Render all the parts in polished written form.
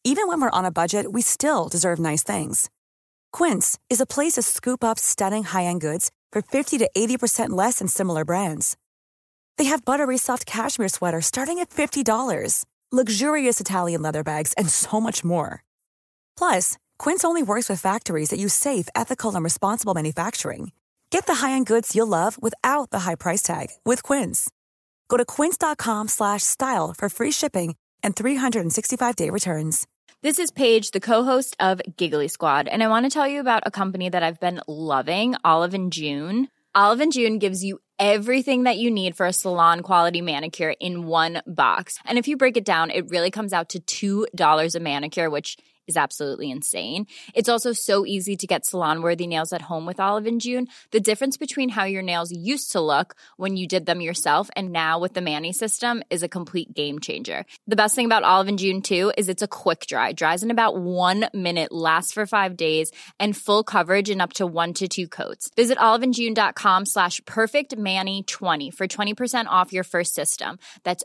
Even when we're on a budget, we still deserve nice things. Quince is a place to scoop up stunning high-end goods for 50 to 80% less than similar brands. They have buttery soft cashmere sweaters starting at $50, luxurious Italian leather bags, and so much more. Plus, Quince only works with factories that use safe, ethical, and responsible manufacturing. Get the high-end goods you'll love without the high price tag with Quince. Go to quince.com/style for free shipping and 365-day returns. This is Paige, the co-host of Giggly Squad, and I want to tell you about a company that I've been loving, Olive & June. Olive & June gives you everything that you need for a salon-quality manicure in one box. And if you break it down, it really comes out to $2 a manicure, which is absolutely insane. It's also so easy to get salon-worthy nails at home with Olive & June. The difference between how your nails used to look when you did them yourself and now with the Mani system is a complete game changer. The best thing about Olive & June, too, is it's a quick dry. Dries in about 1 minute, lasts for 5 days, and full coverage in up to 1 to 2 coats. Visit oliveandjune.com/perfectmani20 for 20% off your first system. That's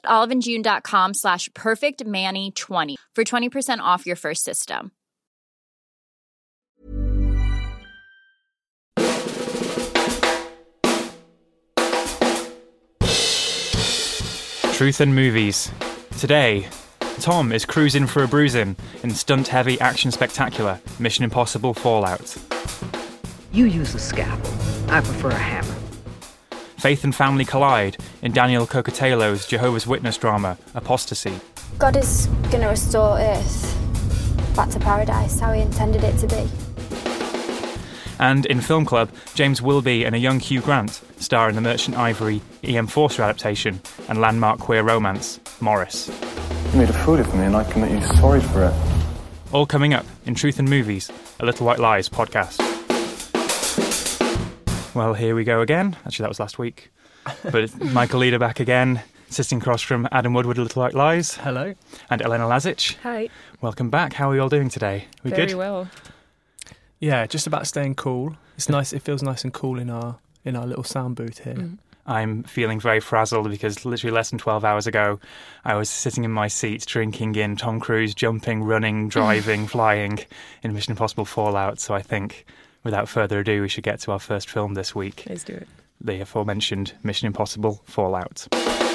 oliveandjune.com/perfectmani20 for 20% off your first system. Truth and movies. Today, Tom is cruising for a bruising in stunt-heavy action spectacular Mission Impossible Fallout. You use a scalpel. I prefer a hammer. Faith and family collide in Daniel Cocatello's Jehovah's Witness drama Apostasy. God is going to restore Earth back to paradise, how he intended it to be. And in Film Club, James Wilby and a young Hugh Grant star in the Merchant Ivory E.M. Forster adaptation and landmark queer romance, Morris. You made a fool of me and I can make you sorry for it. All coming up in Truth and Movies, a Little White Lies podcast. Well, here we go again. Actually, that was last week. But it's Michael Leader back again, sitting across from Adam Woodward, A Little White Lies. Hello. And Elena Lazic. Hi. Welcome back. How are you all doing today? We Very good? well. Yeah, just about staying cool. It's nice. It feels nice and cool in our little sound booth here. Mm. I'm feeling very frazzled because literally less than 12 hours ago, I was sitting in my seat drinking in Tom Cruise jumping, running, driving, flying in Mission Impossible Fallout. So I think, without further ado, we should get to our first film this week. Let's do it. The aforementioned Mission Impossible Fallout.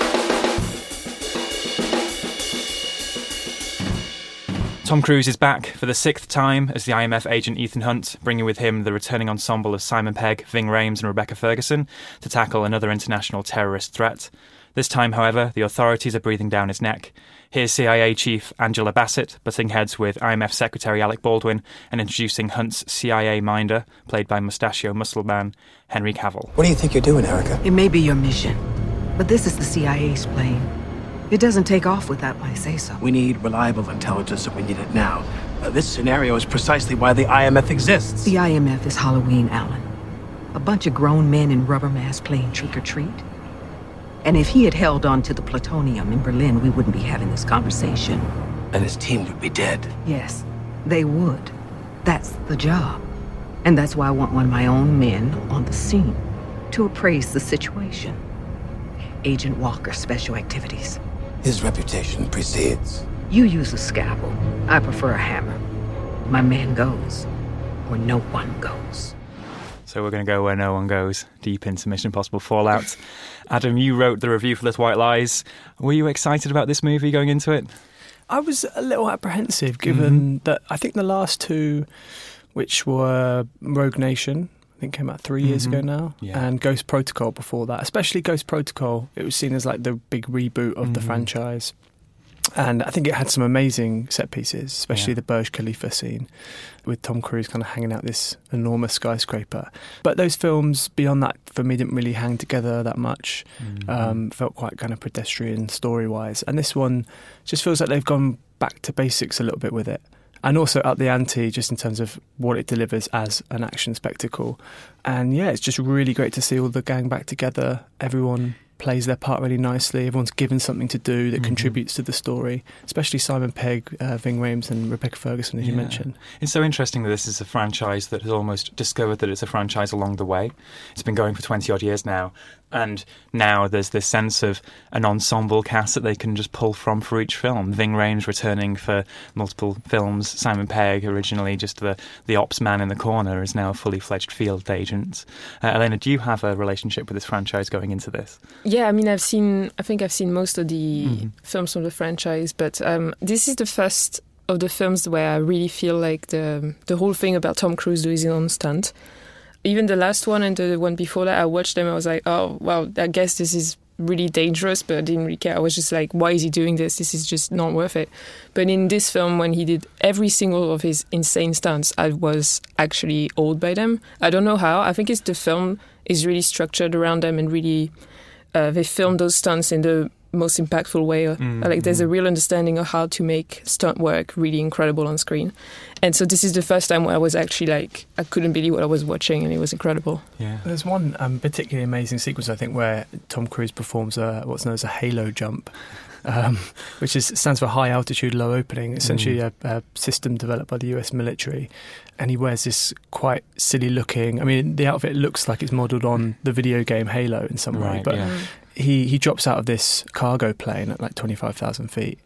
Tom Cruise is back for the 6th time as the IMF agent Ethan Hunt, bringing with him the returning ensemble of Simon Pegg, Ving Rhames and Rebecca Ferguson to tackle another international terrorist threat. This time, however, the authorities are breathing down his neck. Here's CIA Chief Angela Bassett butting heads with IMF Secretary Alec Baldwin and introducing Hunt's CIA minder, played by mustachio muscle man Henry Cavill. What do you think you're doing, Erica? It may be your mission, but this is the CIA's plane. It doesn't take off without my say-so. We need reliable intelligence and we need it now. This scenario is precisely why the IMF exists. The IMF is Halloween, Alan. A bunch of grown men in rubber masks playing trick-or-treat. And if he had held on to the plutonium in Berlin, we wouldn't be having this conversation. And his team would be dead. Yes, they would. That's the job. And that's why I want one of my own men on the scene to appraise the situation. Agent Walker, Special Activities. His reputation precedes. You use a scalpel. I prefer a hammer. My man goes where no one goes. So we're going to go where no one goes, deep into Mission Impossible Fallout. Adam, you wrote the review for Little White Lies. Were you excited about this movie going into it? I was a little apprehensive, given that I think the last two, which were Rogue Nation, I think came out 3 years ago now, and Ghost Protocol before that. Especially Ghost Protocol, it was seen as like the big reboot of the franchise. And I think it had some amazing set pieces, especially the Burj Khalifa scene with Tom Cruise kind of hanging out this enormous skyscraper. But those films beyond that, for me, didn't really hang together that much. Felt quite kind of pedestrian story-wise. And this one just feels like they've gone back to basics a little bit with it. And also up the ante just in terms of what it delivers as an action spectacle. And yeah, it's just really great to see all the gang back together, everyone plays their part really nicely. Everyone's given something to do that contributes to the story, especially Simon Pegg, Ving Rhames and Rebecca Ferguson, as you mentioned. It's so interesting that this is a franchise that has almost discovered that it's a franchise along the way. It's been going for 20-odd years now, and now there's this sense of an ensemble cast that they can just pull from for each film. Ving Rhames returning for multiple films. Simon Pegg, originally just the ops man in the corner, is now a fully fledged field agent. Elena, do you have a relationship with this franchise going into this? Yeah, I mean, I think I've seen most of the films from the franchise, but this is the first of the films where I really feel like the whole thing about Tom Cruise doing his own stunt. Even the last one and the one before that, I watched them, I was like, oh, well, I guess this is really dangerous, but I didn't really care. I was just like, why is he doing this? This is just not worth it. But in this film, when he did every single of his insane stunts, I was actually awed by them. I don't know how. I think it's the film is really structured around them, and really they filmed those stunts in the most impactful way. Like there's a real understanding of how to make stunt work really incredible on screen. And so this is the first time where I was actually like, I couldn't believe what I was watching, and it was incredible. Yeah. There's one particularly amazing sequence, I think, where Tom Cruise performs what's known as a halo jump, which stands for high altitude, low opening, essentially a system developed by the US military. And he wears this quite silly looking, I mean, the outfit looks like it's modelled on the video game Halo in some way, but he drops out of this cargo plane at like 25,000 feet.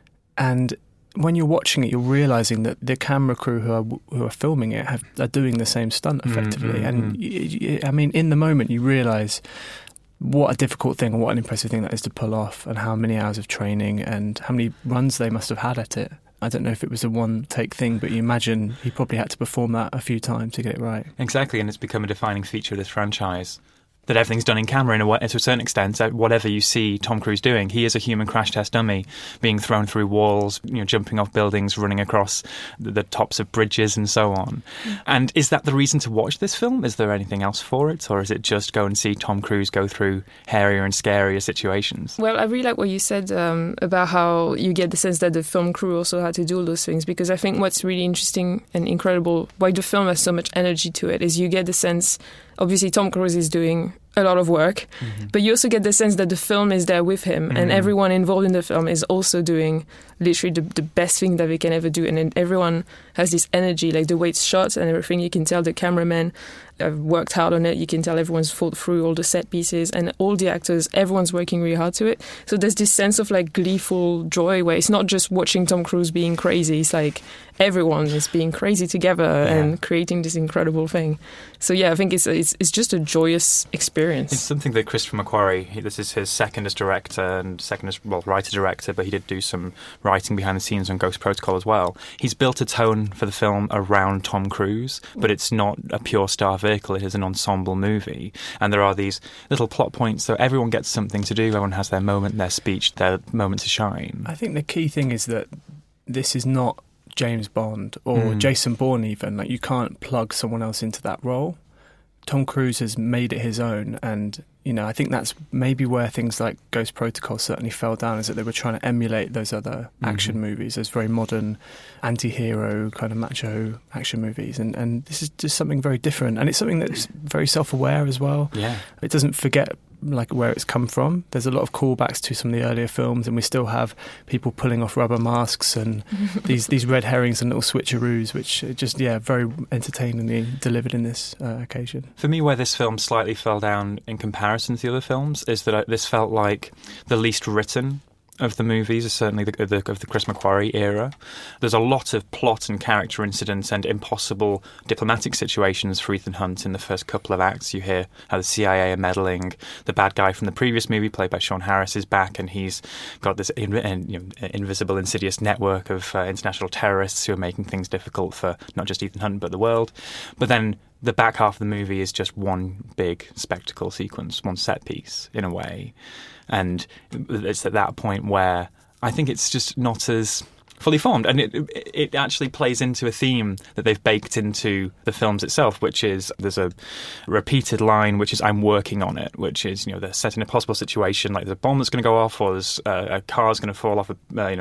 And when you're watching it, you're realising that the camera crew who are filming it are doing the same stunt effectively. And I mean, in the moment, you realise what a difficult thing and what an impressive thing that is to pull off, and how many hours of training and how many runs they must have had at it. I don't know if it was a one-take thing, but you imagine he probably had to perform that a few times to get it right. Exactly, and it's become a defining feature of this franchise. That everything's done in camera to a certain extent. Whatever you see Tom Cruise doing, he is a human crash test dummy, being thrown through walls, jumping off buildings, running across the tops of bridges and so on. And is that the reason to watch this film? Is there anything else for it? Or is it just go and see Tom Cruise go through hairier and scarier situations? Well, I really like what you said about how you get the sense that the film crew also had to do all those things, because I think what's really interesting and incredible, why the film has so much energy to it, is you get the sense, obviously Tom Cruise is doing a lot of work, but you also get the sense that the film is there with him, and everyone involved in the film is also doing literally the best thing that they can ever do, and then everyone has this energy, like the way it's shot and everything. You can tell the cameraman worked hard on it. You can tell everyone's thought through all the set pieces, and all the actors, everyone's working really hard to it. So there's this sense of like gleeful joy where it's not just watching Tom Cruise being crazy, it's like everyone is being crazy together and creating this incredible thing. So yeah, I think it's just a joyous experience. It's something that Christopher McQuarrie, this is his second as director and second as, writer-director, but he did do some writing behind the scenes on Ghost Protocol as well. He's built a tone for the film around Tom Cruise, but it's not a pure star vehicle, it is an ensemble movie. And there are these little plot points, so everyone gets something to do, everyone has their moment, their speech, their moment to shine. I think the key thing is that this is not James Bond or Jason Bourne even. Like, you can't plug someone else into that role. Tom Cruise has made it his own, and I think that's maybe where things like Ghost Protocol certainly fell down, is that they were trying to emulate those other action movies, those very modern anti-hero kind of macho action movies, and this is just something very different, and it's something that's very self-aware as well. Yeah, it doesn't forget like where it's come from. There's a lot of callbacks to some of the earlier films, and we still have people pulling off rubber masks and these red herrings and little switcheroos, which are just very entertainingly delivered in this occasion. For me, where this film slightly fell down in comparison to the other films is that this felt like the least written of the movies, certainly of the Chris McQuarrie era. There's a lot of plot and character incidents and impossible diplomatic situations for Ethan Hunt in the first couple of acts. You hear how the CIA are meddling. The bad guy from the previous movie, played by Sean Harris, is back, and he's got this invisible, insidious network of international terrorists who are making things difficult for not just Ethan Hunt but the world. But then the back half of the movie is just one big spectacle sequence, one set piece in a way. And it's at that point where I think it's just not as fully formed. And it actually plays into a theme that they've baked into the films itself, which is there's a repeated line, which is "I'm working on it," which is they're set in a possible situation, like there's a bomb that's going to go off, or there's a car's going to fall off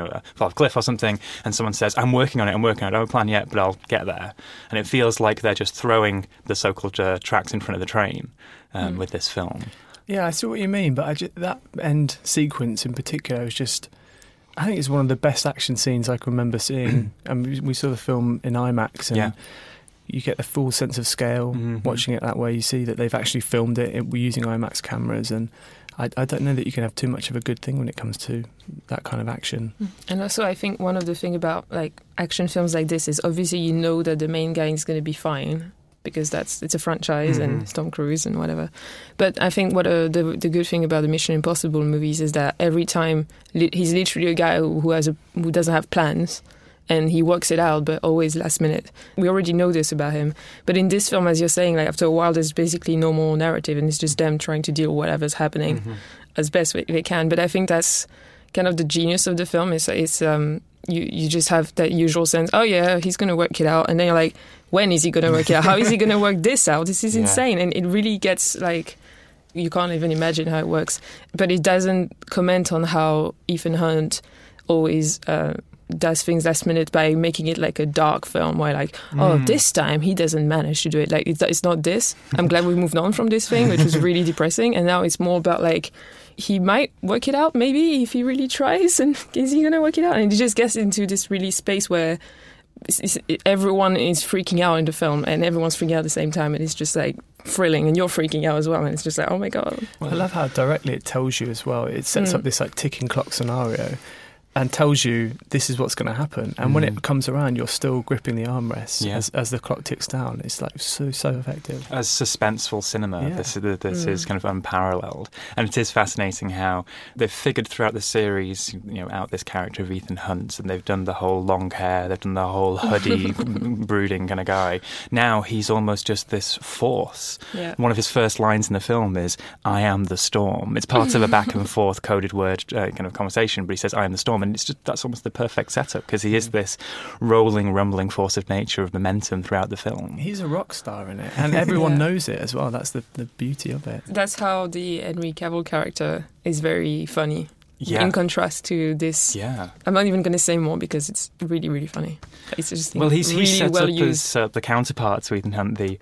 a cliff or something, and someone says, "I'm working on it. I don't have a plan yet, but I'll get there." And it feels like they're just throwing the so-called tracks in front of the train with this film. Yeah, I see what you mean, but that end sequence in particular is just... I think it's one of the best action scenes I can remember seeing. And we saw the film in IMAX, and you get the full sense of scale watching it that way. You see that they've actually filmed it using IMAX cameras, and I don't know that you can have too much of a good thing when it comes to that kind of action. And also, I think one of the things about like action films like this is obviously you know that the main guy is going to be fine, because it's a franchise and it's Tom Cruise and whatever. But I think what the good thing about the Mission Impossible movies is that every time he's literally a guy who doesn't have plans, and he works it out, but always last minute. We already know this about him. But in this film, as you're saying, like after a while, there's basically no more narrative, and it's just them trying to deal with whatever's happening as best they can. But I think that's kind of the genius of the film. You just have that usual sense, oh yeah, he's going to work it out. And then you're like, when is he going to work it out? How is he going to work this out? This is insane. And it really gets like, you can't even imagine how it works. But it doesn't comment on how Ethan Hunt always does things last minute by making it like a dark film where like, oh, this time he doesn't manage to do it. Like, it's not this. I'm glad we moved on from this thing, which was really depressing. And now it's more about like, he might work it out maybe if he really tries, and is he going to work it out? And he just gets into this really space where everyone is freaking out in the film, and everyone's freaking out at the same time, and it's just like thrilling, and you're freaking out as well, and it's just like, oh my God. Well, I love how directly it tells you as well. It sets up this like ticking clock scenario and tells you this is what's going to happen. And when it comes around, you're still gripping the armrests as the clock ticks down. It's like so effective. As suspenseful cinema, this is kind of unparalleled. And it is fascinating how they've figured throughout the series, out this character of Ethan Hunt, and they've done the whole long hair, they've done the whole hoodie, brooding kind of guy. Now he's almost just this force. Yeah. One of his first lines in the film is, "I am the storm." It's part of a back and forth coded word kind of conversation, but he says, "I am the storm." And that's almost the perfect setup, because he is this rolling, rumbling force of nature, of momentum throughout the film. He's a rock star in it, and everyone knows it as well. That's the beauty of it. That's how the Henry Cavill character is very funny. In contrast to this, I'm not even going to say more because it's really, really funny. It's just he really sets well up used. as the counterpart to Ethan Hunt, the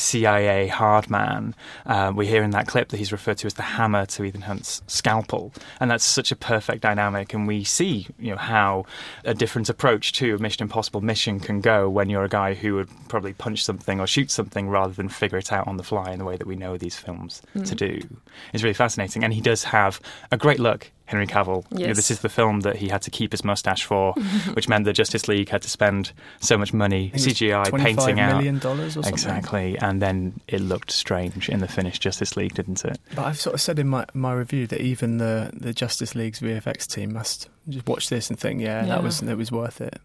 CIA hard man. We hear in that clip that he's referred to as the hammer to Ethan Hunt's scalpel, and that's such a perfect dynamic. And we see, how a different approach to a Mission Impossible mission can go when you're a guy who would probably punch something or shoot something rather than figure it out on the fly in the way that we know these films to do. It's really fascinating, and he does have a great look. Henry Cavill. Yes. This is the film that he had to keep his mustache for, which meant that Justice League had to spend so much money CGI painting out. $25 million or something. Exactly, and then it looked strange in the finished Justice League, didn't it? But I've sort of said in my review that even the Justice League's VFX team must just watch this and think, it was worth it.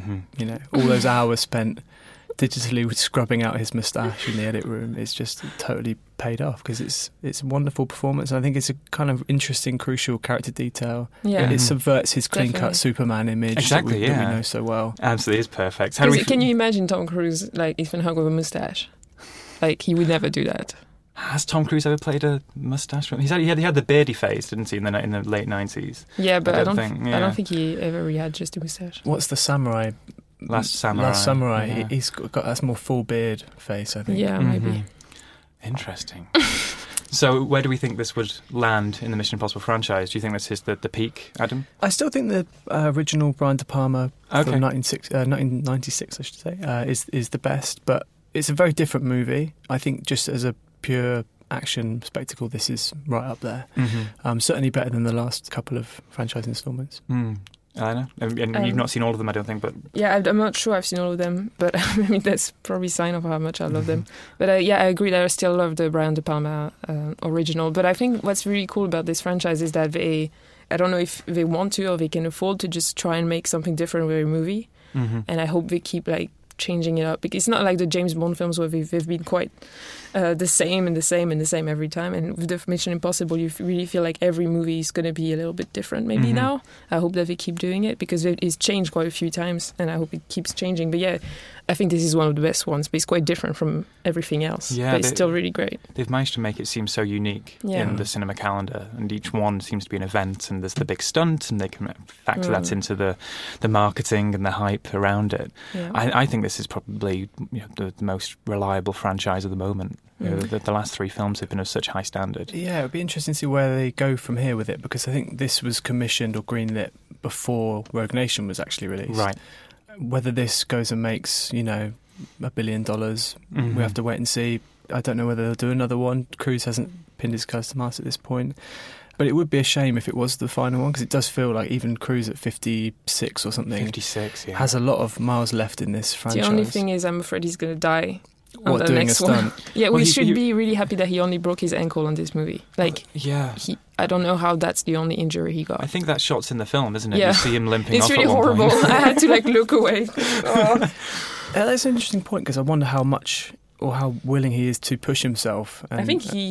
All those hours spent digitally scrubbing out his moustache in the edit room, it's just totally paid off, because it's a wonderful performance. I think it's a kind of interesting, crucial character detail. It subverts his clean-cut Superman image that we know so well. Absolutely, it's perfect. Can you imagine Tom Cruise like Ethan Hunt with a moustache? Like, he would never do that. Has Tom Cruise ever played a moustache? He had the beardy phase, didn't he, in the late 90s? Yeah, but I don't think he ever really had just a moustache. What's the samurai? Last Samurai. Yeah. He's got that more full beard face, I think. Yeah, maybe. Interesting. So where do we think this would land in the Mission Impossible franchise? Do you think this is the peak, Adam? I still think the original Brian De Palma from 1996, I should say, is the best, but it's a very different movie. I think just as a pure action spectacle, this is right up there. Certainly better than the last couple of franchise installments. I know. And you've not seen all of them, I don't think. But yeah, I'm not sure I've seen all of them, but I mean, that's probably a sign of how much I love them. But I agree that I still love the Brian De Palma original. But I think what's really cool about this franchise is that I don't know if they want to or they can afford to just try and make something different with a movie. And I hope they keep changing it up, because it's not like the James Bond films where they've been quite the same and the same and the same every time. And with the Mission Impossible, you really feel like every movie is going to be a little bit different maybe now. I hope that they keep doing it, because it's changed quite a few times, and I hope it keeps changing. But I think this is one of the best ones, but it's quite different from everything else. Yeah, but it's still really great. They've managed to make it seem so unique in the cinema calendar, and each one seems to be an event, and there's the big stunt, and they can factor that into the marketing and the hype around it. Yeah. I think this is probably the most reliable franchise at the moment. The last 3 films have been of such high standard. Yeah, it would be interesting to see where they go from here with it, because I think this was commissioned or greenlit before Rogue Nation was actually released. Right. Whether this goes and makes, $1 billion, we have to wait and see. I don't know whether they'll do another one. Cruise hasn't pinned his cards to Mars at this point. But it would be a shame if it was the final one, because it does feel like even Cruise at 56 or something 56, has a lot of miles left in this franchise. The only thing is, I'm afraid he's going to die. What, doing next a stunt? Yeah, we should be really happy that he only broke his ankle on this movie. I don't know how that's the only injury he got. I think that shot's in the film, isn't it? You see him limping it's off really at one horrible. point. I had to look away. That's an interesting point, because I wonder how much or how willing he is to push himself. And, I think he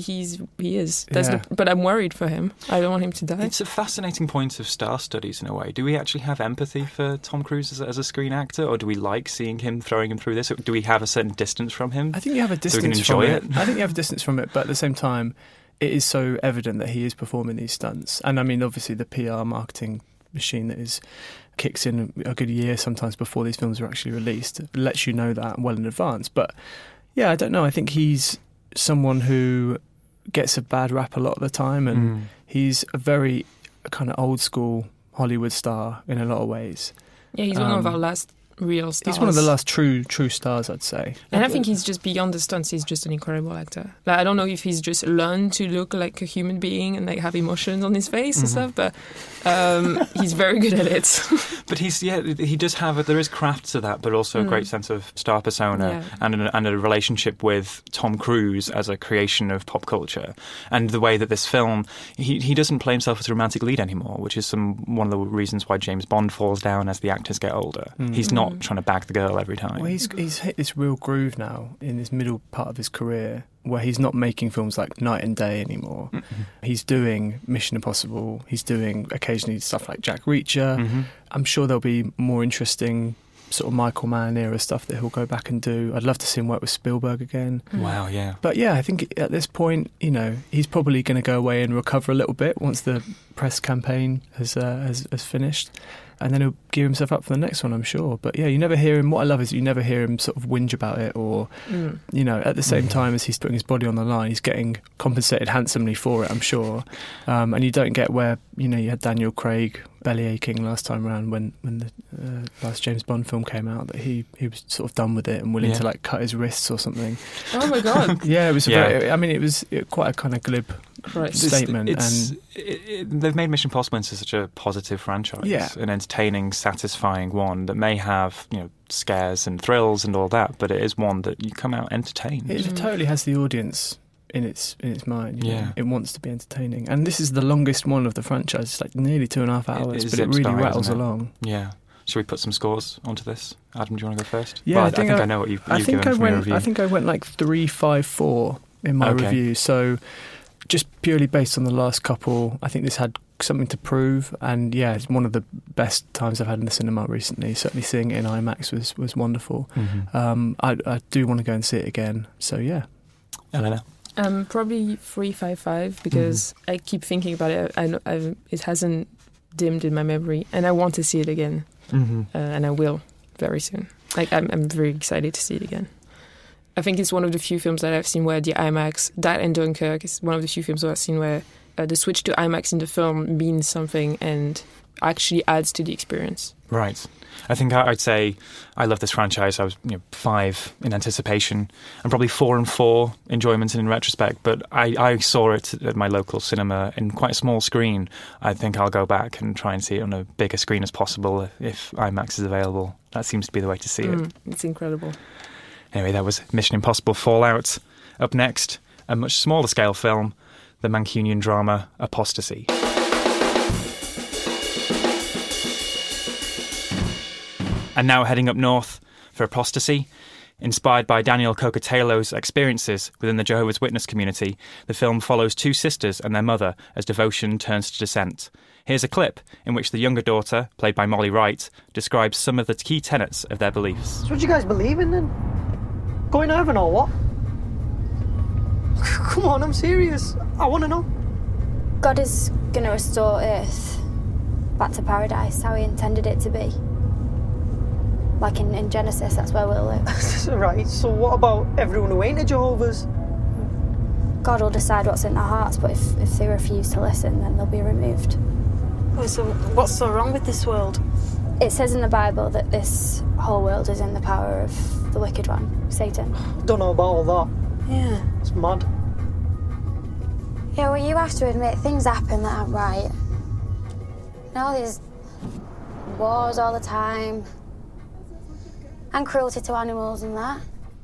is. But I'm worried for him. I don't want him to die. It's a fascinating point of star studies in a way. Do we actually have empathy for Tom Cruise as a screen actor, or do we like seeing him, throwing him through this? Or do we have a certain distance from him? I think you have a distance so we can enjoy from it. I think you have a distance from it, but at the same time, it is so evident that he is performing these stunts. And I mean, obviously, the PR marketing machine that kicks in a good year sometimes before these films are actually released lets you know that well in advance. But yeah, I don't know. I think he's someone who gets a bad rap a lot of the time, and he's a very kind of old school Hollywood star in a lot of ways. Yeah, he's one of our last real stars. He's one of the last true stars, I'd say. And I think he's just beyond the stunts. He's just an incredible actor. I don't know if he's just learned to look like a human being and have emotions on his face and stuff, but he's very good at it. But he does have there is craft to that, but also a great sense of star persona and a relationship with Tom Cruise as a creation of pop culture. And the way that this film, he doesn't play himself as a romantic lead anymore, which is one of the reasons why James Bond falls down as the actors get older. He's not trying to bag the girl every time. Well, he's hit this real groove now in this middle part of his career, where he's not making films like Night and Day anymore. He's doing Mission Impossible. He's doing occasionally stuff like Jack Reacher. I'm sure there'll be more interesting sort of Michael Mann era stuff that he'll go back and do. I'd love to see him work with Spielberg again. Wow, yeah. But yeah, I think at this point, he's probably going to go away and recover a little bit once the press campaign has finished. And then he'll gear himself up for the next one, I'm sure. But yeah, you never hear him. What I love is you never hear him sort of whinge about it, or, at the same time as he's putting his body on the line, he's getting compensated handsomely for it, I'm sure. And you don't get where, you had Daniel Craig belly aching last time around when the last James Bond film came out, that he was sort of done with it and willing to cut his wrists or something. Oh my God. Yeah, it was it was quite a kind of glib statement. They've made Mission Impossible into such a positive franchise, an entertaining, satisfying one that may have scares and thrills and all that, but it is one that you come out entertained. It totally has the audience in its mind. It wants to be entertaining, and this is the longest one of the franchise. It's like nearly 2.5 hours, but it really rattles along. Yeah. Should we put some scores onto this? Adam, do you want to go first? Yeah, I think I know what you've given from your review. I think I went like 3.54 in my review. So just purely based on the last couple, I think this had something to prove. And yeah, it's one of the best times I've had in the cinema recently. Certainly seeing it in IMAX was wonderful. I do want to go and see it again. So yeah. Elena? Probably 3.55 because I keep thinking about it. It hasn't dimmed in my memory, and I want to see it again, and I will very soon. I'm very excited to see it again. I think it's one of the few films that I've seen where the IMAX, that and Dunkirk, is one of the few films that I've seen where the switch to IMAX in the film means something and actually adds to the experience. Right. I think I'd say I love this franchise. I was 5 in anticipation and probably 4 and 4 enjoyment in retrospect, but I saw it at my local cinema in quite a small screen. I think I'll go back and try and see it on a bigger screen as possible if IMAX is available. That seems to be the way to see it. It's incredible. Anyway, that was Mission Impossible Fallout. Up next, a much smaller scale film, the Mancunian drama Apostasy. And now heading up north for Apostasy. Inspired by Daniel Cocatello's experiences within the Jehovah's Witness community, the film follows 2 sisters and their mother as devotion turns to dissent. Here's a clip in which the younger daughter, played by Molly Wright, describes some of the key tenets of their beliefs. So what do you guys believe in then? Going to heaven or what? Come on, I'm serious. I want to know. God is going to restore Earth back to paradise, how he intended it to be. Like in Genesis, that's where we'll live. Right, so what about everyone who ain't a Jehovah's? God will decide what's in their hearts, but if they refuse to listen, then they'll be removed. Oh, so what's so wrong with this world? It says in the Bible that this whole world is in the power of the wicked one, Satan. Don't know about all that. Yeah. It's mad. Yeah, well, you have to admit, things happen that aren't right. You know, there's wars all the time, and cruelty to animals and that.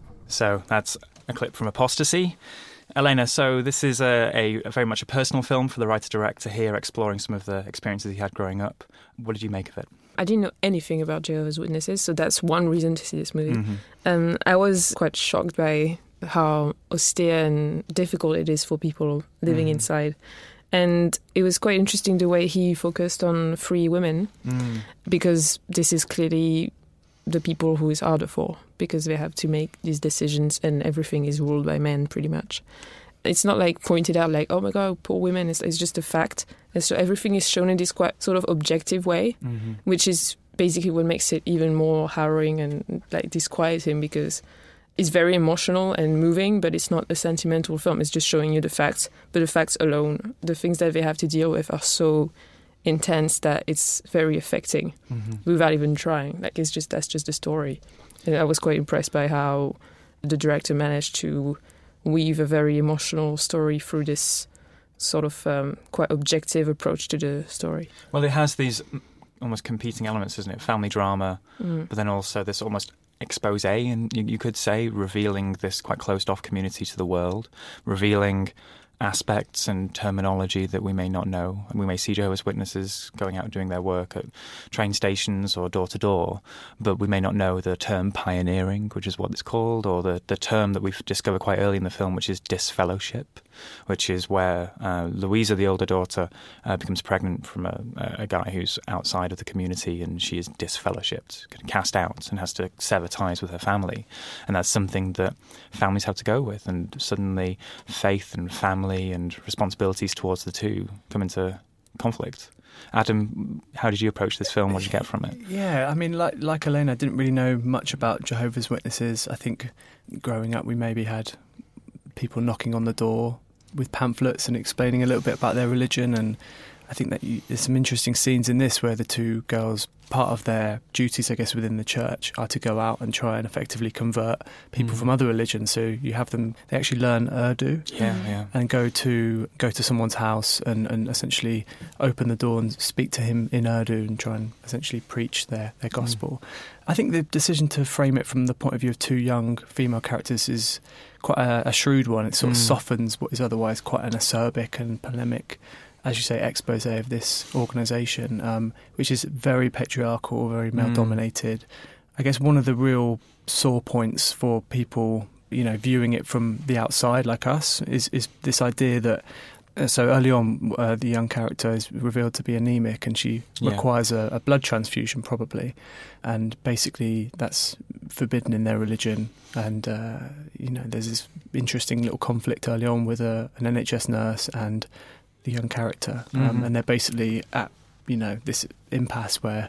So that's a clip from Apostasy. Elena, so this is a very much a personal film for the writer-director here, exploring some of the experiences he had growing up. What did you make of it? I didn't know anything about Jehovah's Witnesses, so that's one reason to see this movie. Mm-hmm. I was quite shocked by how austere and difficult it is for people living inside. And it was quite interesting the way he focused on 3 women, because this is clearly the people who it's harder for, because they have to make these decisions and everything is ruled by men pretty much. It's not like pointed out like, oh my God, poor women. It's just a fact. And so everything is shown in this quite sort of objective way, which is basically what makes it even more harrowing and like disquieting, because it's very emotional and moving, but it's not a sentimental film. It's just showing you the facts, but the facts alone, the things that they have to deal with are so intense that it's very affecting without even trying. Like that's just the story. And I was quite impressed by how the director managed to weave a very emotional story through this sort of quite objective approach to the story. Well, it has these almost competing elements, isn't it? Family drama, but then also this almost expose, and you could say revealing this quite closed-off community to the world, revealing aspects and terminology that we may not know. And we may see Jehovah's Witnesses going out doing their work at train stations or door to door, but we may not know the term pioneering, which is what it's called, or the term that we've discovered quite early in the film, which is disfellowship, which is where Louisa, the older daughter, becomes pregnant from a guy who's outside of the community, and she is disfellowshipped, cast out, and has to sever ties with her family. And that's something that families have to go with, and suddenly faith and family and responsibilities towards the two come into conflict. Adam, how did you approach this film? What did you get from it? Yeah, I mean, like Elena, I didn't really know much about Jehovah's Witnesses. I think growing up we maybe had people knocking on the door with pamphlets and explaining a little bit about their religion, and I think that there's some interesting scenes in this where the 2 girls, part of their duties, I guess, within the church are to go out and try and effectively convert people from other religions. So you have them, they actually learn Urdu and go to someone's house and essentially open the door and speak to him in Urdu and try and essentially preach their gospel. I think the decision to frame it from the point of view of 2 young female characters is quite a shrewd one. It sort of softens what is otherwise quite an acerbic and polemic, as you say, expose of this organisation, which is very patriarchal, very male-dominated. I guess one of the real sore points for people, viewing it from the outside like us is this idea that, so early on, the young character is revealed to be anemic and she requires a blood transfusion probably, and basically that's forbidden in their religion. And, there's this interesting little conflict early on with an NHS nurse and the young character, and they're basically at this impasse where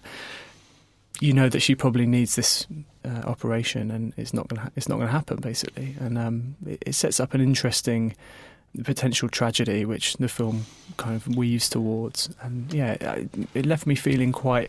that she probably needs this operation, and it's not going to happen basically, and it sets up an interesting potential tragedy which the film kind of weaves towards, and it left me feeling quite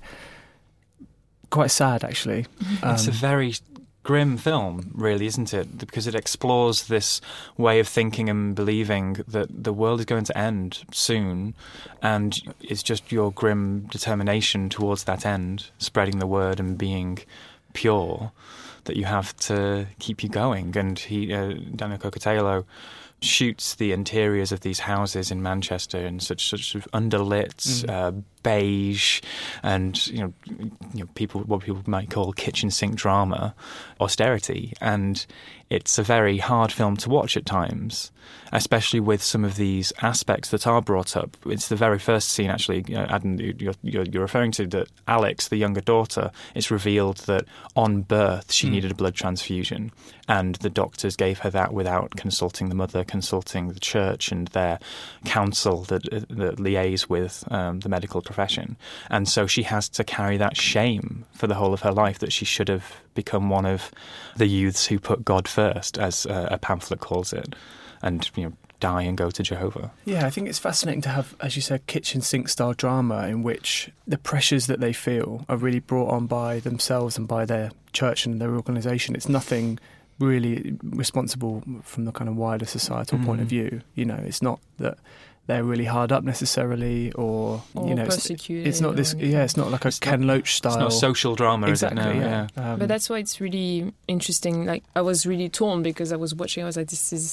sad actually. It's a very grim film, really, isn't it? Because it explores this way of thinking and believing that the world is going to end soon, and it's just your grim determination towards that end, spreading the word and being pure, that you have to keep you going. And Daniel Cocatello shoots the interiors of these houses in Manchester in such sort of underlit, beige, and you know what people might call kitchen sink drama, austerity, and it's a very hard film to watch at times, especially with some of these aspects that are brought up. It's the very first scene, actually, Adam, you're referring to, that Alex, the younger daughter, it's revealed that on birth she needed a blood transfusion, and the doctors gave her that without consulting the mother, consulting the church and their council that liaise with the medical profession. And so she has to carry that shame for the whole of her life, that she should have become one of the youths who put God first, as a pamphlet calls it, and die and go to Jehovah. Yeah, I think it's fascinating to have, as you said, kitchen sink style drama in which the pressures that they feel are really brought on by themselves and by their church and their organisation. It's nothing really responsible from the kind of wider societal point of view. It's not that they're really hard up necessarily, or persecuted. It's not this. Yeah, it's not like Ken Loach style. It's not social drama, exactly, is it? No, yeah. But that's why it's really interesting. Like, I was really torn because I was watching. I was like,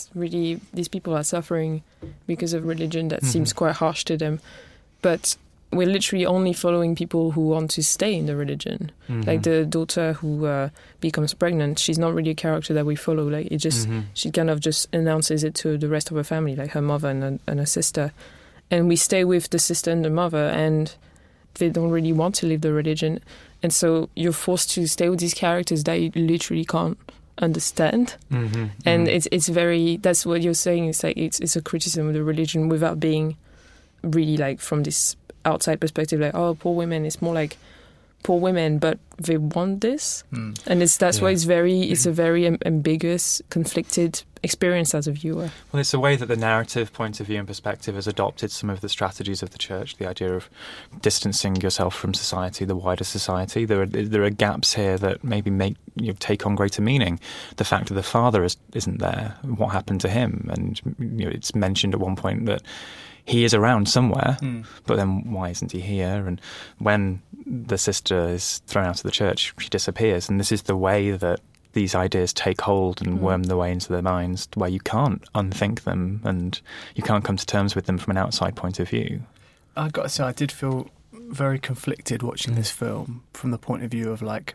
these people are suffering because of religion. That seems quite harsh to them, but we're literally only following people who want to stay in the religion. Like the daughter who becomes pregnant, she's not really a character that we follow. Like, it just she kind of just announces it to the rest of her family, like her mother and her sister, and we stay with the sister and the mother, and they don't really want to leave the religion, and so you're forced to stay with these characters that you literally can't understand. And it's very, that's what you're saying. It's like it's a criticism of the religion without being really like from this outside perspective, like, oh, poor women. It's more like poor women, but they want this, and that's why it's a very ambiguous, conflicted experience as a viewer. Well, it's a way that the narrative point of view and perspective has adopted some of the strategies of the church, the idea of distancing yourself from society, the wider society. There are gaps here that maybe take on greater meaning. The fact that the father isn't there, what happened to him, and it's mentioned at one point that he is around somewhere, but then why isn't he here? And when the sister is thrown out of the church, she disappears. And this is the way that these ideas take hold and worm their way into their minds, where you can't unthink them and you can't come to terms with them from an outside point of view. I've got to say, I did feel very conflicted watching this film from the point of view of like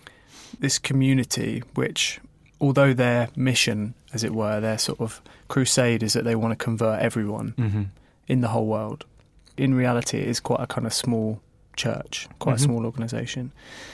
this community, which, although their mission, as it were, their sort of crusade is that they want to convert everyone in the whole world. In reality, it is quite a kind of small church, quite a small organisation.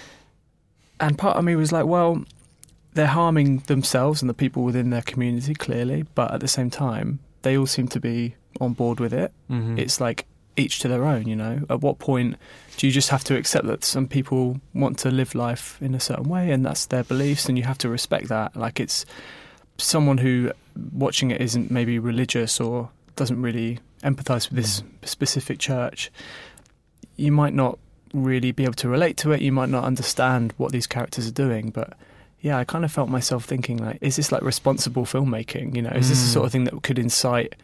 And part of me was like, well, they're harming themselves and the people within their community, clearly, but at the same time, they all seem to be on board with it. It's like each to their own, At what point do you just have to accept that some people want to live life in a certain way and that's their beliefs, and you have to respect that? Like, it's someone who, watching it, isn't maybe religious or doesn't really empathise with this specific church, you might not really be able to relate to it, you might not understand what these characters are doing, but yeah, I kind of felt myself thinking, like, is this like responsible filmmaking? Is this the sort of thing that could incite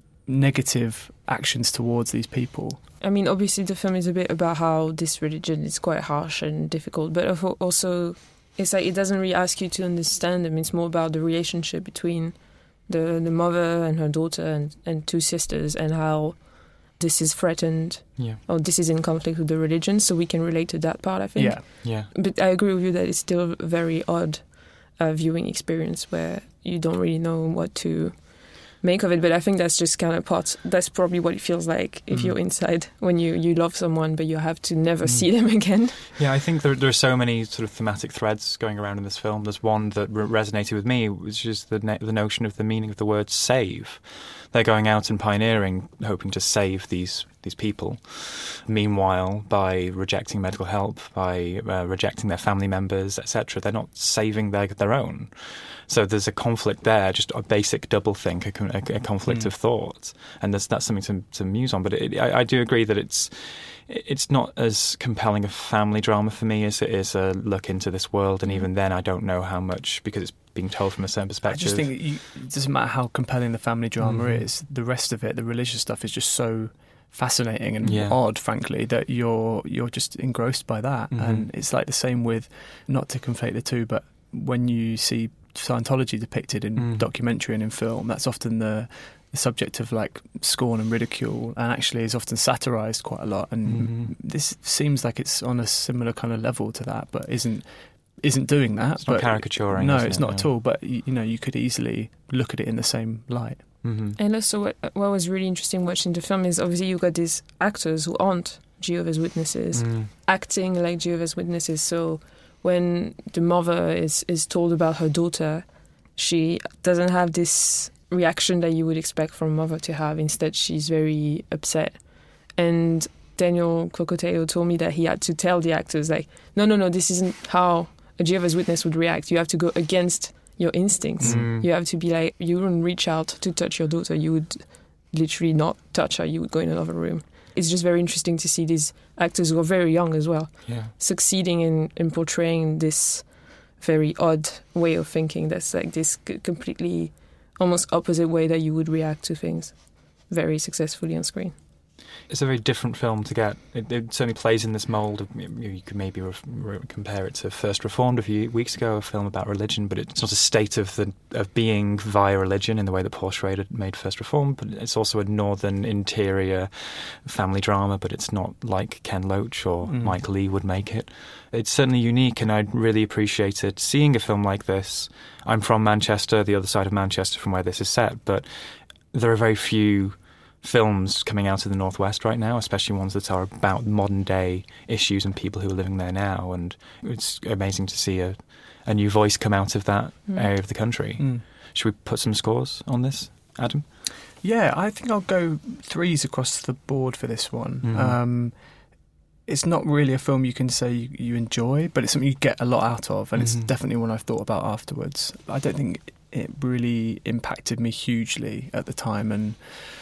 negative actions towards these people? I mean, obviously the film is a bit about how this religion is quite harsh and difficult, but also it's like it doesn't really ask you to understand them. It's more about the relationship between the mother and her daughter and two sisters, and how this is threatened or this is in conflict with the religion, so we can relate to that part, I think. Yeah. But I agree with you that it's still a very odd viewing experience where you don't really know what to make of it, but I think that's just kind of that's probably what it feels like if you're inside when you love someone but you have to never see them again. Yeah, I think there are so many sort of thematic threads going around in this film. There's one that resonated with me, which is the notion of the meaning of the word save. They're going out and pioneering, hoping to save these people. Meanwhile, by rejecting medical help, by rejecting their family members, etc., they're not saving their own. So there's a conflict there, just a basic double think, a conflict of thought, and that's something to muse on. But I do agree that it's not as compelling a family drama for me as it is a look into this world, and even then I don't know how much, because it's being told from a certain perspective. I just think it doesn't matter how compelling the family drama is, the rest of it, the religious stuff, is just so fascinating and odd, frankly, that you're just engrossed by that. And it's like the same with, not to conflate the two, but when you see Scientology depicted in documentary and in film. That's often the subject of like scorn and ridicule, and actually is often satirized quite a lot. And this seems like it's on a similar kind of level to that, but isn't doing that. It's not caricaturing. No, it's not at all. But you could easily look at it in the same light. And also, what was really interesting watching the film is obviously you got these actors who aren't Jehovah's Witnesses acting like Jehovah's Witnesses. So when the mother is told about her daughter, she doesn't have this reaction that you would expect from a mother to have. Instead, she's very upset. And Daniel Cocoteo told me that he had to tell the actors, like, no, this isn't how a Jehovah's Witness would react. You have to go against your instincts. You have to be like, you wouldn't reach out to touch your daughter. You would literally not touch her. You would go in another room. It's just very interesting to see these actors who are very young as well, succeeding in portraying this very odd way of thinking that's like this completely almost opposite way that you would react to things very successfully on screen. It's a very different film to get. It certainly plays in this mould of, you could maybe compare it to First Reformed a few weeks ago, a film about religion, but it's not a state of being via religion in the way that Paul Schrader made First Reformed, but it's also a northern interior family drama, but it's not like Ken Loach or Mike Leigh would make it. It's certainly unique, and I'd really appreciated seeing a film like this. I'm from Manchester, the other side of Manchester from where this is set, but there are very few films coming out of the Northwest right now, especially ones that are about modern day issues and people who are living there now, and it's amazing to see a new voice come out of that area of the country. Should we put some scores on this, Adam? Yeah, I think I'll go 3s across the board for this one. It's not really a film you can say you enjoy, but it's something you get a lot out of, and it's definitely one I've thought about afterwards. I don't think it really impacted me hugely at the time, and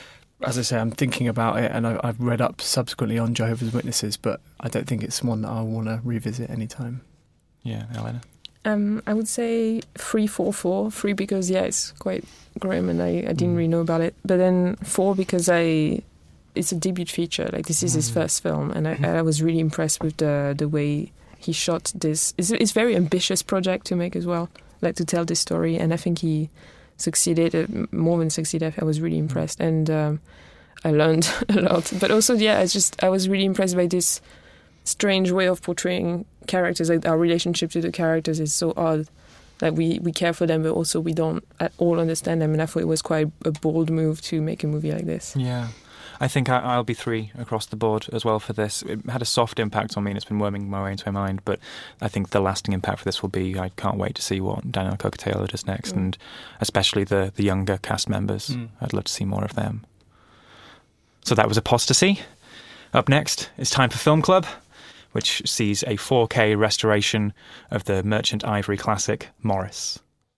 as I say, I'm thinking about it, and I've read up subsequently on Jehovah's Witnesses, but I don't think it's one that I want to revisit anytime. Yeah, Elena? I would say 3-4-4. 3 because, it's quite grim and I didn't really know about it. But then 4 because it's a debut feature. Like, this is his first film, and I was really impressed with the way he shot this. It's a very ambitious project to make as well, like to tell this story, and I think he succeeded, more than succeeded. I was really impressed, and I learned a lot. But also, I was really impressed by this strange way of portraying characters. Like, our relationship to the characters is so odd. Like, we care for them, but also we don't at all understand them. And I thought it was quite a bold move to make a movie like this. Yeah. I think I'll be 3 across the board as well for this. It had a soft impact on me, and it's been worming my way into my mind, but I think the lasting impact for this will be, I can't wait to see what Daniel Cocotelo does next, and especially the younger cast members. I'd love to see more of them. So that was Apostasy. Up next, it's time for Film Club, which sees a 4K restoration of the Merchant Ivory classic, Morris.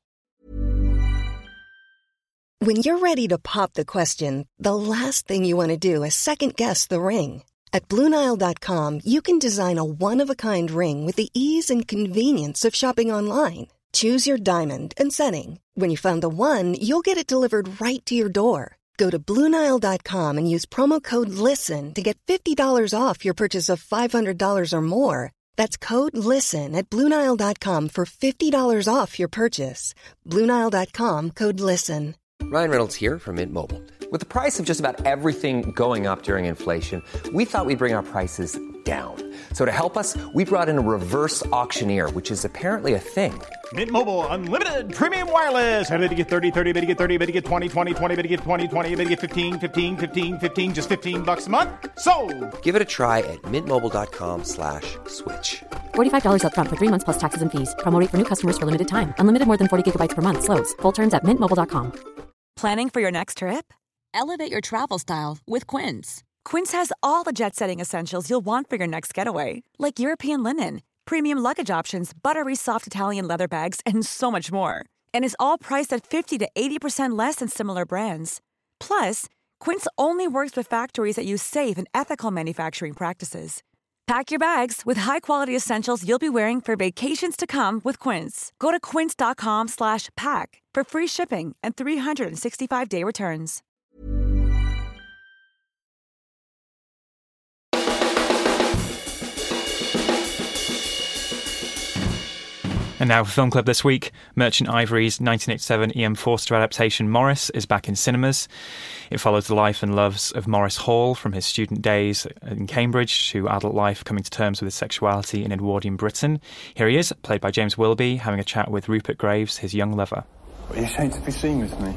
When you're ready to pop the question, the last thing you want to do is second-guess the ring. At BlueNile.com, you can design a one-of-a-kind ring with the ease and convenience of shopping online. Choose your diamond and setting. When you find the one, you'll get it delivered right to your door. Go to BlueNile.com and use promo code LISTEN to get $50 off your purchase of $500 or more. That's code LISTEN at BlueNile.com for $50 off your purchase. BlueNile.com, code LISTEN. Ryan Reynolds here from Mint Mobile. With the price of just about everything going up during inflation, we thought we'd bring our prices down. So to help us, we brought in a reverse auctioneer, which is apparently a thing. Mint Mobile Unlimited Premium Wireless. How to get 30, 30, bit to get 30, bit to get 20, 20, 20, bit to get 20, 20, bit to get 15, 15, 15, 15, just $15 a month? Sold! Give it a try at mintmobile.com/switch. $45 up front for 3 months plus taxes and fees. Promo rate for new customers for limited time. Unlimited more than 40 gigabytes per month. Slows full terms at mintmobile.com. Planning for your next trip? Elevate your travel style with Quince. Quince has all the jet-setting essentials you'll want for your next getaway, like European linen, premium luggage options, buttery soft Italian leather bags, and so much more. And is all priced at 50 to 80% less than similar brands. Plus, Quince only works with factories that use safe and ethical manufacturing practices. Pack your bags with high-quality essentials you'll be wearing for vacations to come with Quince. Go to quince.com/pack for free shipping and 365-day returns. And now for Film Club this week, Merchant Ivory's 1987 E.M. Forster adaptation Morris is back in cinemas. It follows the life and loves of Maurice Hall from his student days in Cambridge to adult life, coming to terms with his sexuality in Edwardian Britain. Here he is, played by James Willoughby, having a chat with Rupert Graves, his young lover. Are you ashamed to be seen with me?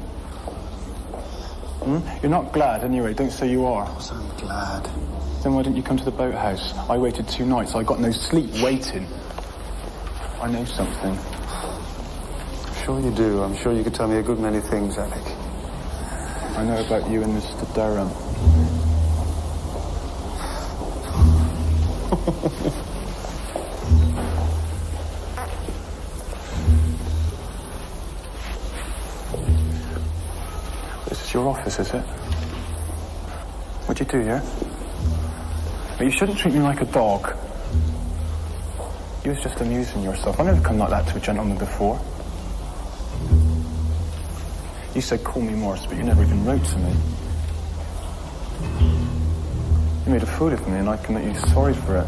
You're not glad anyway, don't say you are. Of course I'm glad. Then why didn't you come to the boathouse? I waited 2 nights, I got no sleep waiting. I know something. I'm sure you do. I'm sure you could tell me a good many things, Alec. I know about you and Mr. Durham. This is your office, is it? What'd you do here? But you shouldn't treat me like a dog. You was just amusing yourself. I've never come like that to a gentleman before. You said call me Morris, but you never even wrote to me. You made a fool of me, and I can make you sorry for it.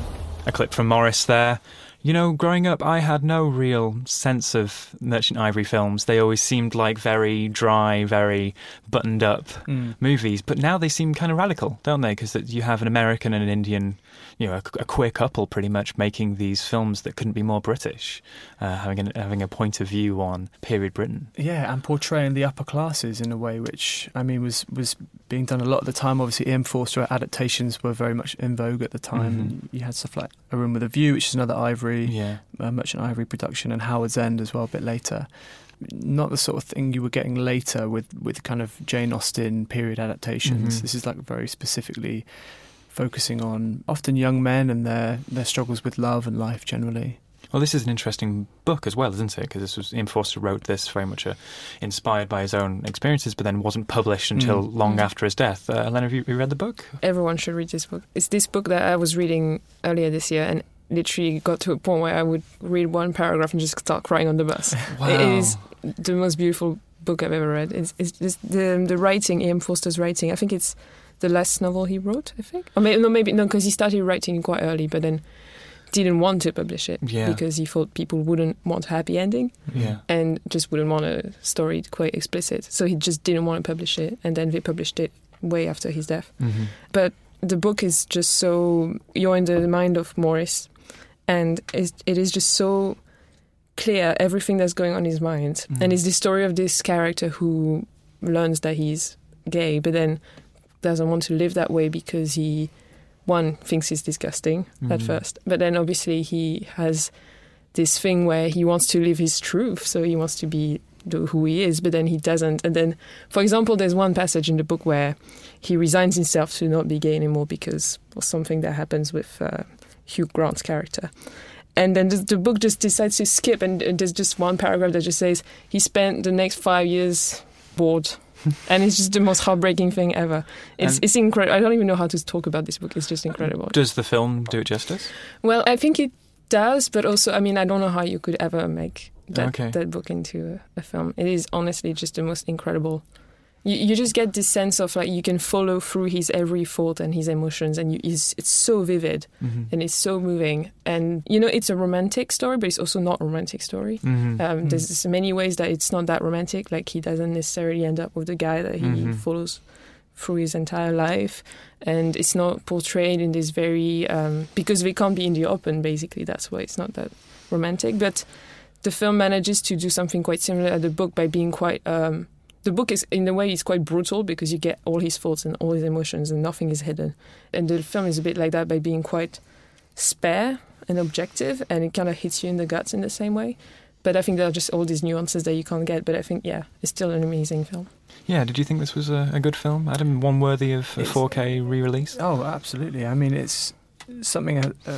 A clip from Morris there. You know, growing up, I had no real sense of Merchant Ivory films. They always seemed like very dry, very buttoned-up movies. But now they seem kind of radical, don't they? Because you have an American and an Indian, you know, a queer couple pretty much making these films that couldn't be more British, having a point of view on period Britain. Yeah, and portraying the upper classes in a way which, I mean, was being done a lot at the time. Obviously, E.M. Forster adaptations were very much in vogue at the time. You had stuff like A Room with a View, which is another Ivory, Merchant Ivory production, and Howard's End as well a bit later. Not the sort of thing you were getting later with kind of Jane Austen period adaptations. This is like very specifically focusing on often young men and their struggles with love and life generally. Well, this is an interesting book as well, isn't it? Because E.M. Forster wrote this very much inspired by his own experiences, but then wasn't published until long after his death. Elena, have you read the book? Everyone should read this book. It's this book that I was reading earlier this year, and literally got to a point where I would read one paragraph and just start crying on the bus. Wow. It is the most beautiful book I've ever read. It's just the writing, E.M. Forster's writing. I think it's the last novel he wrote, I think. Or maybe because he started writing quite early, but then didn't want to publish it because he thought people wouldn't want a happy ending and just wouldn't want a story quite explicit. So he just didn't want to publish it, and then they published it way after his death. But the book is just so... You're in the mind of Morris, and it is just so clear, everything that's going on in his mind. And it's the story of this character who learns that he's gay, but then doesn't want to live that way because he, one, thinks he's disgusting at first. But then obviously he has this thing where he wants to live his truth, so he wants to be who he is, but then he doesn't. And then, for example, there's one passage in the book where he resigns himself to not be gay anymore because of something that happens with Hugh Grant's character. And then the book just decides to skip, and there's just one paragraph that just says he spent the next 5 years bored. And it's just the most heartbreaking thing ever. It's incredible. I don't even know how to talk about this book. It's just incredible. Does the film do it justice? Well, I think it does, but also, I mean, I don't know how you could ever make that book into a film. It is honestly just the most incredible. You just get this sense of like you can follow through his every thought and his emotions, and it's so vivid and it's so moving. And you know, it's a romantic story, but it's also not a romantic story. There's many ways that it's not that romantic. Like he doesn't necessarily end up with the guy that he follows through his entire life, and it's not portrayed in this very because they can't be in the open. Basically, that's why it's not that romantic. But the film manages to do something quite similar at the book by being quite. The book is, in a way, is quite brutal because you get all his thoughts and all his emotions and nothing is hidden. And the film is a bit like that by being quite spare and objective, and it kind of hits you in the guts in the same way. But I think there are just all these nuances that you can't get. But I think, it's still an amazing film. Yeah, did you think this was a good film, Adam? One worthy of a 4K re-release? Oh, absolutely. I mean, it's something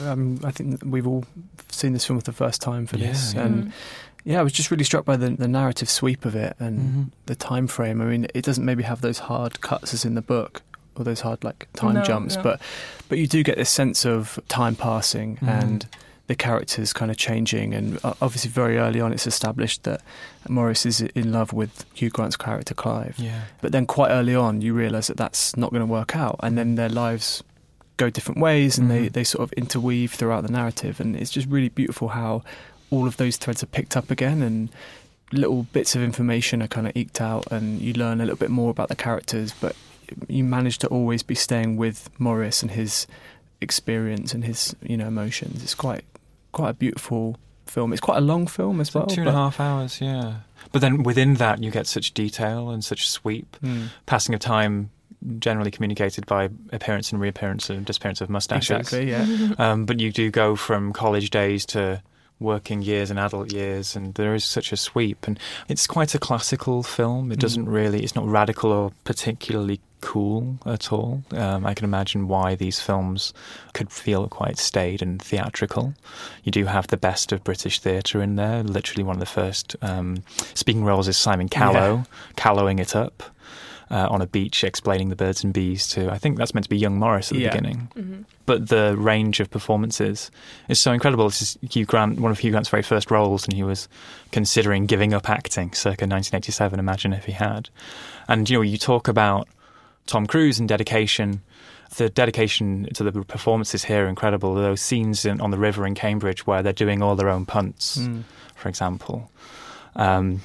I think we've all seen this film for the first time for this. And I was just really struck by the narrative sweep of it and the time frame. I mean, it doesn't maybe have those hard cuts as in the book or those hard time jumps, but you do get this sense of time passing and the characters kind of changing. And obviously very early on it's established that Morris is in love with Hugh Grant's character Clive. But then quite early on you realise that that's not going to work out, and then their lives go different ways and they sort of interweave throughout the narrative. And it's just really beautiful how all of those threads are picked up again, and little bits of information are kind of eked out, and you learn a little bit more about the characters, but you manage to always be staying with Morris and his experience and his, emotions. It's quite a beautiful film. It's quite a long film as well. 2.5 hours, yeah. But then within that, you get such detail and such sweep. Passing of time generally communicated by appearance and reappearance and disappearance of mustaches. Exactly, yeah. But you do go from college days to working years and adult years, and there is such a sweep. And it's quite a classical film. It doesn't really, it's not radical or particularly cool at all. I can imagine why these films could feel quite staid and theatrical. You do have the best of British theatre in there. Literally one of the first speaking roles is Simon Callow, callowing it up on a beach, explaining the birds and bees to, I think that's meant to be young Morris at the beginning. Mm-hmm. But the range of performances is so incredible. This is Hugh Grant, one of Hugh Grant's very first roles, and he was considering giving up acting circa 1987. Imagine if he had. And, you talk about Tom Cruise and dedication. The dedication to the performances here are incredible. Those scenes on the river in Cambridge where they're doing all their own punts, for example. And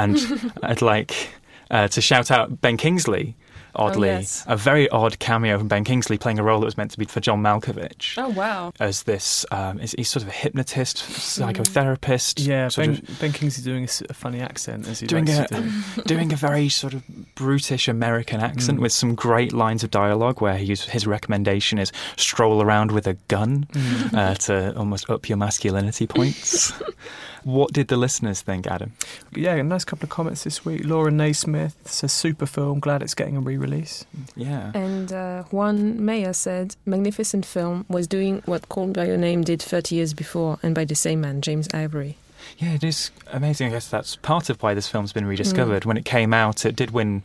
I'd like to shout out Ben Kingsley, oddly. A very odd cameo from Ben Kingsley playing a role that was meant to be for John Malkovich. Oh, wow. As this, he's sort of a hypnotist, psychotherapist. Yeah, Ben Kingsley doing a funny accent, as he doing likes to do. Doing a very sort of brutish American accent with some great lines of dialogue where his recommendation is stroll around with a gun to almost up your masculinity points. What did the listeners think, Adam? Yeah, a nice couple of comments this week. Laura Naismith says, super film, glad it's getting a re-release. Yeah. And Juan Meyer said, magnificent film, was doing what Call by Your Name did 30 years before, and by the same man, James Ivory. Yeah, it is amazing. I guess that's part of why this film's been rediscovered. When it came out, it did win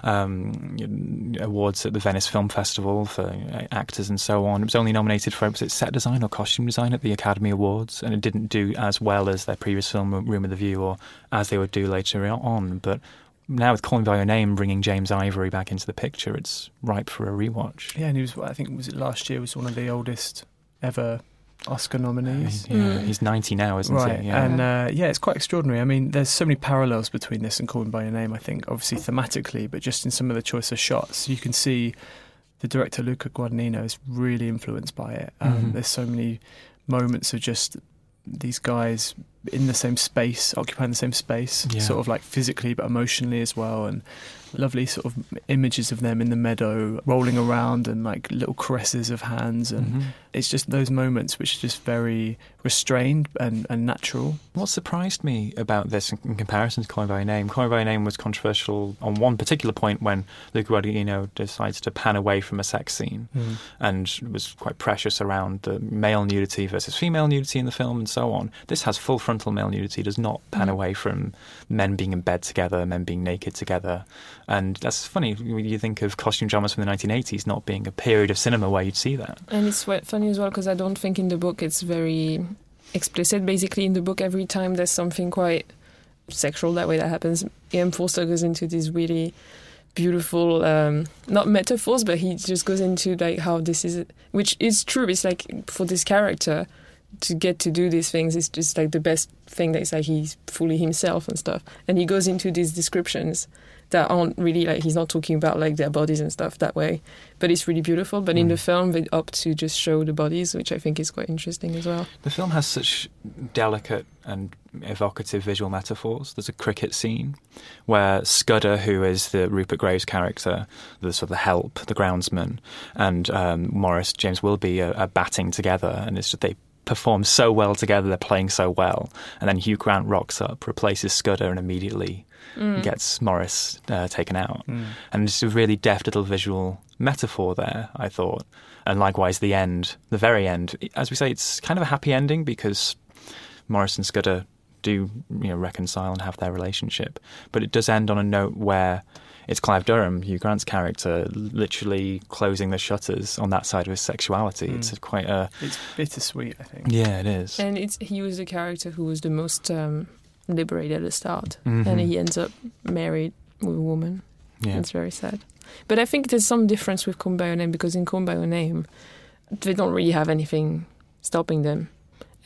awards at the Venice Film Festival for actors and so on. It was only nominated for set design or costume design at the Academy Awards, and it didn't do as well as their previous film, Room with a View, or as they would do later on. But now with Call Me By Your Name bringing James Ivory back into the picture, it's ripe for a rewatch. Yeah, and he was, I think, was it last year, was one of the oldest ever Oscar nominees. Yeah, he's 90 now, isn't he? Yeah. And it's quite extraordinary. I mean, there's so many parallels between this and Call Me By Your Name, I think, obviously thematically, but just in some of the choice of shots, you can see the director Luca Guadagnino is really influenced by it. There's so many moments of just these guys in the same space, occupying the same space, sort of like physically but emotionally as well, and lovely sort of images of them in the meadow rolling around and like little caresses of hands, and it's just those moments which are just very restrained and natural. What surprised me about this in comparison to Call Me By Your Name, Call Me By Your Name was controversial on one particular point when Luca Guadagnino decides to pan away from a sex scene and was quite precious around the male nudity versus female nudity in the film and so on. This has full frontal male nudity, does not pan away from men being in bed together, men being naked together. And that's funny when you think of costume dramas from the 1980s not being a period of cinema where you'd see that. And it's funny as well because I don't think in the book it's very explicit. Basically in the book every time there's something quite sexual that way that happens, E.M. Forster goes into these really beautiful, not metaphors, but he just goes into like how this is, which is true. It's like for this character to get to do these things is just like the best thing, that it's like he's fully himself and stuff. And he goes into these descriptions that aren't really like, he's not talking about like their bodies and stuff that way, but it's really beautiful. But in the film they opt to just show the bodies, which I think is quite interesting as well. The film has such delicate and evocative visual metaphors. There's a cricket scene where Scudder, who is the Rupert Graves character, the sort of the help, the groundsman, and Morris, James Wilby are batting together, and it's just, they perform so well together, they're playing so well, and then Hugh Grant rocks up, replaces Scudder, and immediately gets Morris taken out. And it's a really deft little visual metaphor there, I thought. And likewise the end, the very end, as we say, it's kind of a happy ending because Morris and Scudder do reconcile and have their relationship, but it does end on a note where it's Clive Durham, Hugh Grant's character, literally closing the shutters on that side of his sexuality. It's it's bittersweet, I think. Yeah, it is. And he was the character who was the most liberated at the start, and he ends up married with a woman. Yeah. It's very sad. But I think there's some difference with Call Me By Your Name, because in Call Me By Your Name, they don't really have anything stopping them.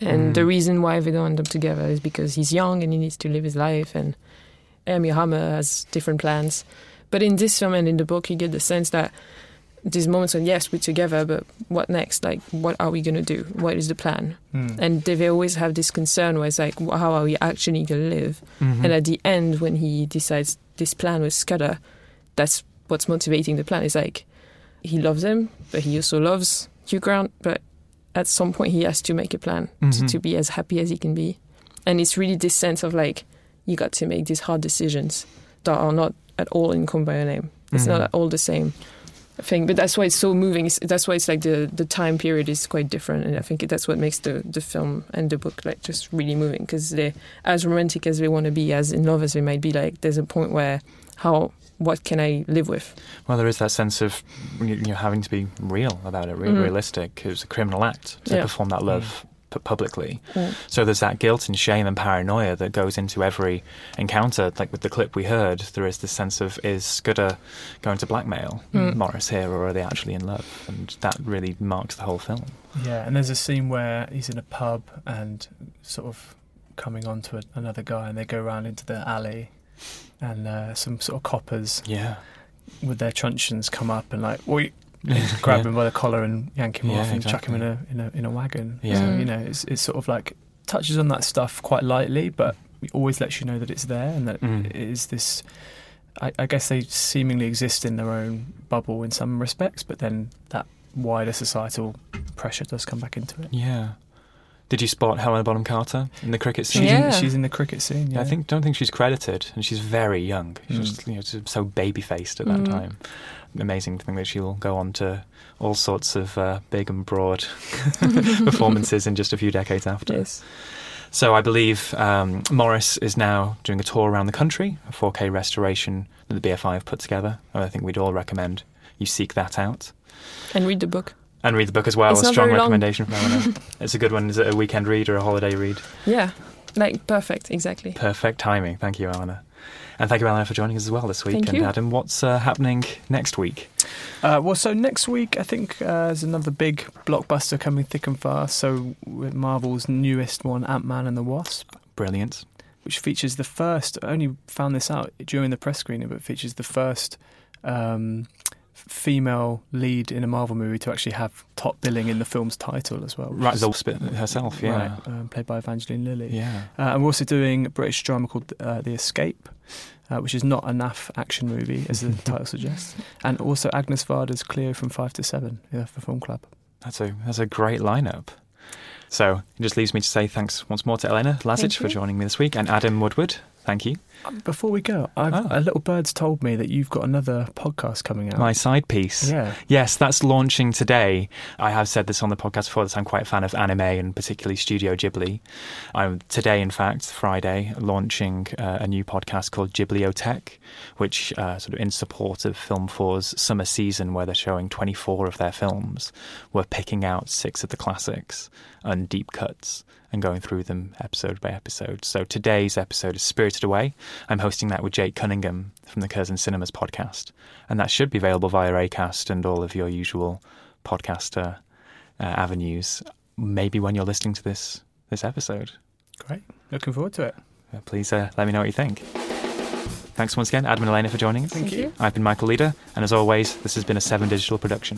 And the reason why they don't end up together is because he's young and he needs to live his life, and Armie Hammer has different plans. But in this film and in the book, you get the sense that these moments when, yes, we're together, but what next? Like, what are we going to do? What is the plan? And they always have this concern where it's like, how are we actually going to live? And at the end, when he decides this plan with Scudder, that's what's motivating the plan. It's like, he loves him, but he also loves Hugh Grant, but at some point he has to make a plan to be as happy as he can be. And it's really this sense of like, you got to make these hard decisions that are not at all in Call by Your Name. It's not at all the same thing, but that's why it's so moving. That's why it's like the time period is quite different, and I think that's what makes the film and the book like just really moving, because they're as romantic as they want to be, as in love as they might be. Like, there's a point where what can I live with? Well, there is that sense of having to be real about it, realistic. It was a criminal act to perform that love publicly. So there's that guilt and shame and paranoia that goes into every encounter. Like with the clip we heard, there is this sense of, is Scudder going to blackmail Morris here, or are they actually in love? And that really marks the whole film. Yeah, and there's a scene where he's in a pub and sort of coming on to another guy, and they go around into the alley, and some sort of coppers with their truncheons come up and like, grab him by the collar and yank him off and chuck him in a wagon. So, it's sort of like touches on that stuff quite lightly, but it always lets you know that it's there, and that it is this. I guess they seemingly exist in their own bubble in some respects, but then that wider societal pressure does come back into it. Yeah. Did you spot Helena Bonham Carter in the cricket scene? She's in the cricket scene. Yeah. Don't think she's credited, and she's very young. She's just, so baby-faced at that time. Amazing to think that she'll go on to all sorts of big and broad performances in just a few decades after. Yes. So I believe Morris is now doing a tour around the country, a 4K restoration that the BFI have put together. And I think we'd all recommend you seek that out. And read the book. And read the book as well. A strong recommendation from Eleanor. It's a good one. Is it a weekend read or a holiday read? Yeah, like perfect, exactly. Perfect timing. Thank you, Eleanor. And thank you, Eleanor, for joining us as well this week. Thank you. Adam, what's happening next week? So next week, I think there's another big blockbuster coming thick and fast. So with Marvel's newest one, Ant-Man and the Wasp. Brilliant. Which features the first, I only found this out during the press screening, but features the first female lead in a Marvel movie to actually have top billing in the film's title as well. Right, the Wasp herself, yeah. Right, played by Evangeline Lilly. Yeah. And we're also doing a British drama called The Escape, which is not a naff action movie, as the title suggests. And also Agnes Varda's Cleo from 5 to 7 for Film Club. That's a great lineup. So it just leaves me to say thanks once more to Elena Lazic for joining me this week, and Adam Woodward. Thank you. Before we go, a little bird's told me that you've got another podcast coming out. My side piece. Yeah. Yes, that's launching today. I have said this on the podcast before that I'm quite a fan of anime and particularly Studio Ghibli. I'm today, in fact, Friday, launching a new podcast called Ghibliotech, which sort of in support of Film 4's summer season, where they're showing 24 of their films. We're picking out 6 of the classics and deep cuts and going through them episode by episode. So today's episode is Spirited Away. I'm hosting that with Jake Cunningham from the Curzon Cinemas podcast. And that should be available via Acast and all of your usual podcaster avenues, maybe when you're listening to this episode. Great. Looking forward to it. Please let me know what you think. Thanks once again, Adam and Elena, for joining us. Thank you. I've been Michael Leader, and as always, this has been a 7 Digital production.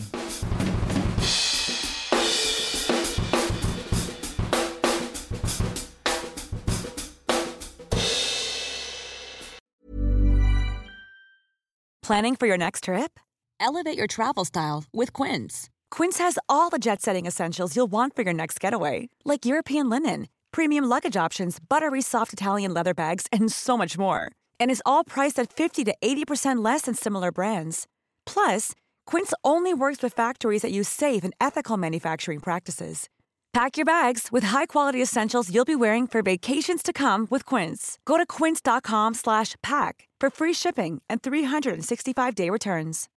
Planning for your next trip? Elevate your travel style with Quince. Quince has all the jet-setting essentials you'll want for your next getaway, like European linen, premium luggage options, buttery soft Italian leather bags, and so much more. And is all priced at 50 to 80% less than similar brands. Plus, Quince only works with factories that use safe and ethical manufacturing practices. Pack your bags with high-quality essentials you'll be wearing for vacations to come with Quince. Go to quince.com/pack for free shipping and 365-day returns.